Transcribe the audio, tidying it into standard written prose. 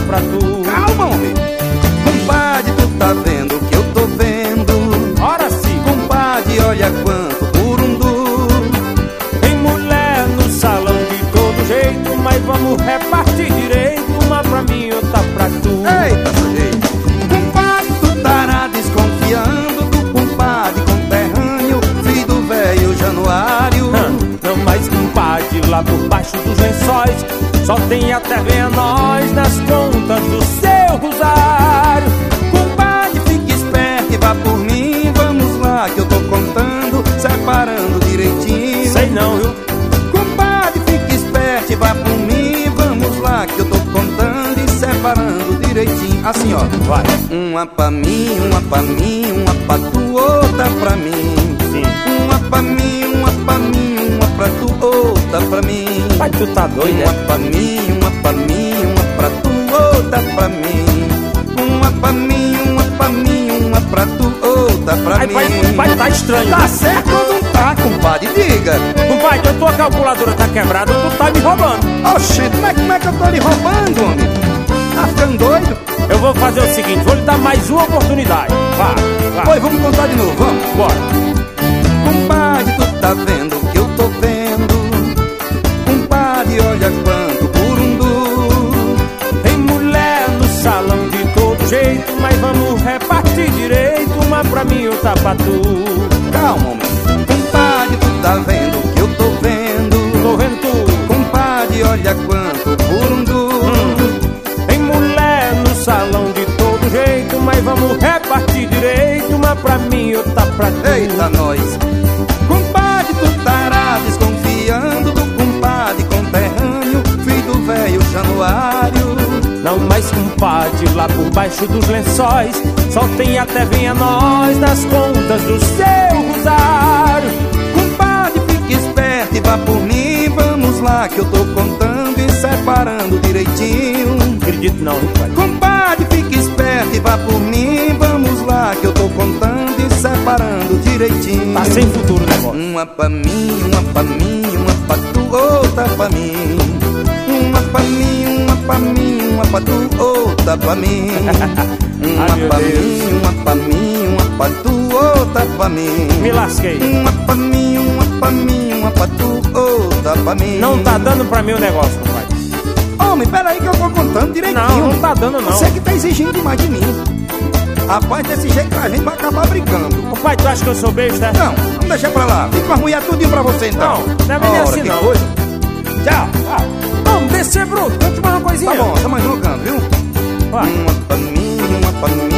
pra tu. Calma, homem. Compadre, tu tá vendo o que eu tô vendo? Ora sim. Compadre, olha quanto burundu. Tem mulher no salão de todo jeito, mas vamos repartir direito. Uma pra mim, outra pra tu. Eita, sujeito. Compadre, tu tará desconfiando do compadre conterrâneo, filho do velho Januário. Não mais compadre, lá por baixo dos lençóis só tem até venha nós nas contas do seu rosário. Compadre, fique esperto e vá por mim. Vamos lá que eu tô contando, separando direitinho. Sei não, viu? Compadre, fique esperto e vá por mim. Vamos lá que eu tô contando e separando direitinho. Assim, ó. Vai. Uma pra mim, uma pra mim, uma pra tu, outra pra mim. Sim. Uma pra mim, uma pra mim, uma pra tu, outra pra mim. Pai, tu tá doido, Uma pra mim, uma pra mim, uma pra tu, outra pra mim. Uma pra mim, uma pra mim, uma pra tu, outra pra Ai, mim. pai, tá estranho. Tá certo ou não tá, compadre? Diga. Compadre, a tua calculadora tá quebrada, tu tá me roubando. Oxente, como é que eu tô lhe roubando, homem? Tá ficando doido? Eu vou fazer o seguinte, vou lhe dar mais uma oportunidade. Vai. Pois vamos contar de novo, vamos. Bora. Compadre, tu tá vendo o que eu tô vendo? Compadre, olha quanto burundu. Tem mulher no salão de todo jeito, mas vamos repartir direito. Uma pra mim, outra pra tu. Calma, homem. Compadre, tu tá vendo o que eu tô vendo? Tô vendo tu. Compadre, olha quanto burundu. Tem mulher no salão de todo jeito, mas vamos repartir direito. Uma pra mim, outra pra tu. Eita, nós. Compadre, tu tará desconfiando do compadre conterrâneo, filho do velho Januário. Não mais compadre, lá por baixo dos lençóis só tem até venha nós nas contas do seu rosário. Compadre, fique esperto e vá por mim. Vamos lá que eu tô contando e separando direitinho. Acredito não, pai. Compadre, fique esperto e vá por mim. Vamos lá que eu tô contando e separando direitinho. Tá sem futuro o negócio. Uma pra mim, uma pra mim, uma pra tu, outra pra mim. Uma pra mim, uma pra mim, uma pra tu, outra pra mim. Uma Ai, meu pra Deus. mim, uma pra mim, uma pra tu, outra pra mim. Me lasquei. Uma pra mim, uma pra mim, uma pra tu, outra pra mim. Não tá dando pra mim o negócio, compadre. Homem, peraí que eu tô contando direitinho. Não tá dando não. Você que tá exigindo demais de mim. Rapaz, desse jeito a gente vai acabar brigando. Pai, tu acha que eu sou besta? Não, vamos deixar pra lá. Fica com as mulheres tudinho pra você então. Não é bem Ora, assim que não. coisa. Tchau. Vamos descer, bruto. Vamos te mais uma coisinha. Tá bom, tá mais um canto, viu? Vai. Uma pra mim, uma pra mim.